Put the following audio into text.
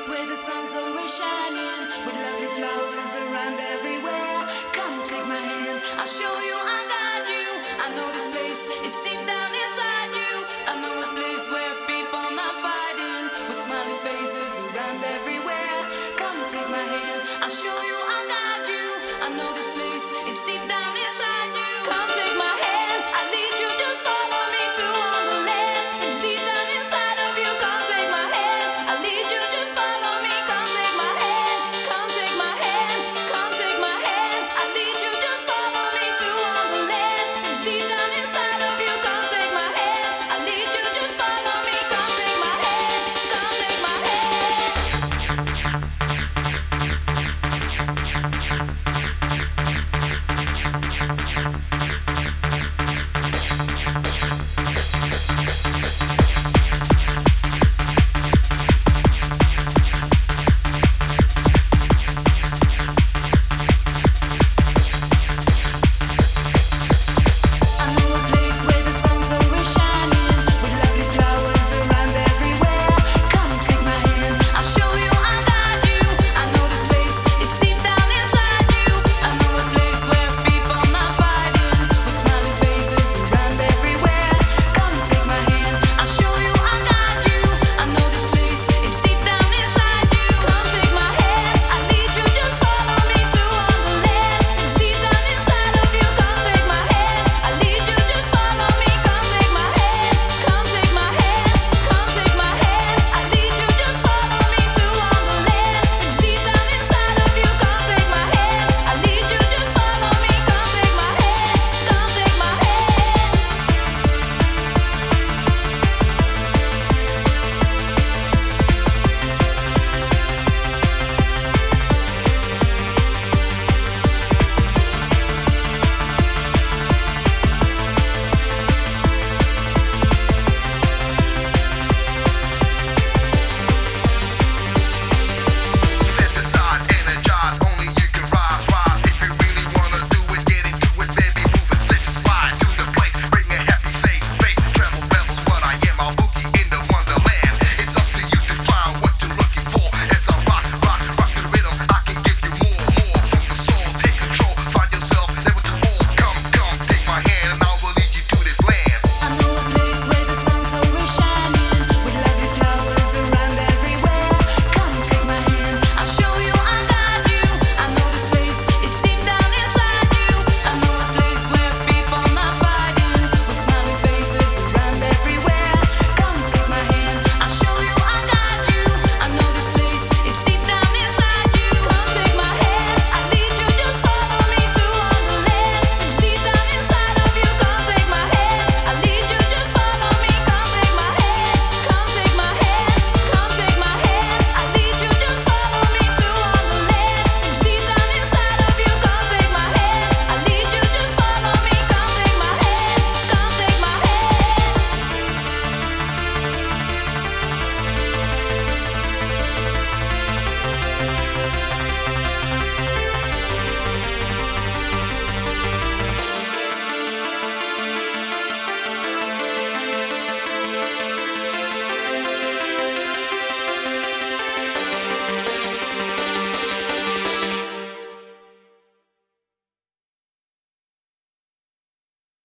place where the sun's always shining, with lovely flowers around everywhere. Come take my hand, I'll show you, I'll guide you. I know this place, it's deep down inside you. I know a place where people not fighting, with smiling faces around everywhere. Come take my hand, I'll show you, I'll guide you. I know this place, it's deep down